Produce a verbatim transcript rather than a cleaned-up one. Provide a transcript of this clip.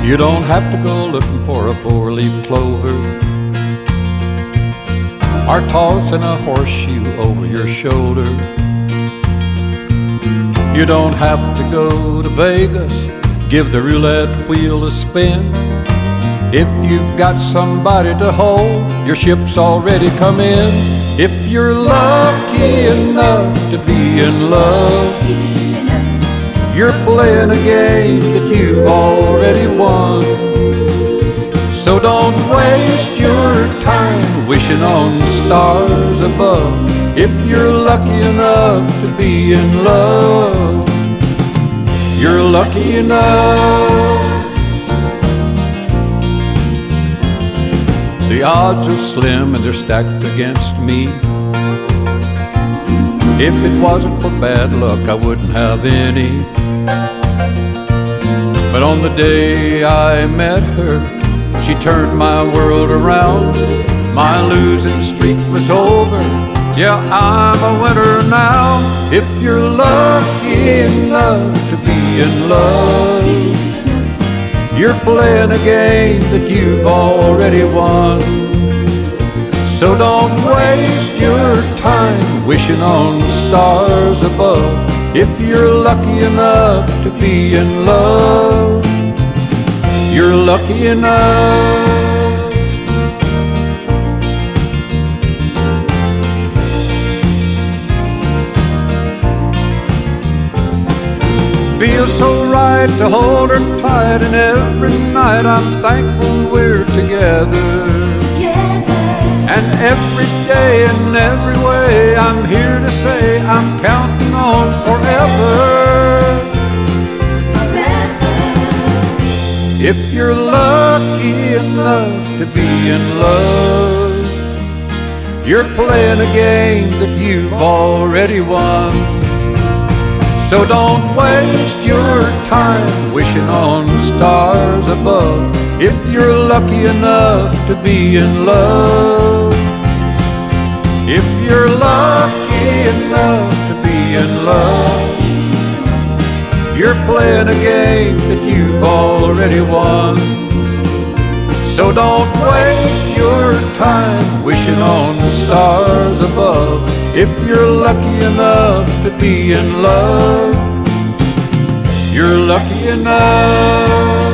You don't have to go looking for a four-leaf clover or tossing a horseshoe over your shoulder. You don't have to go to Vegas, give the roulette wheel a spin. If you've got somebody to hold, your ship's already come in. If you're lucky enough to be in love, you're playing a game that you've already won. So don't waste your time wishing on stars above. If you're lucky enough to be in love, you're lucky enough. The odds are slim and they're stacked against me. If it wasn't for bad luck, I wouldn't have any. But on the day I met her, she turned my world around. My losing streak was over. Yeah, I'm a winner now. If you're lucky enough to be in love, you're playing a game that you've already won. So don't waste your time wishing on stars above. If you're lucky enough to be in love, you're lucky enough. Feels so right to hold her tight, and every night I'm thankful we're together. And every day in every way I'm here to say I'm counting on forever. Forever. If you're lucky enough to be in love, you're playing a game that you've already won. So don't waste your time wishing on stars above. If you're lucky enough to be in love, if you're lucky enough to be in love, you're playing a game that you've already won. So don't waste your time wishing on the stars above. If you're lucky enough to be in love, you're lucky enough.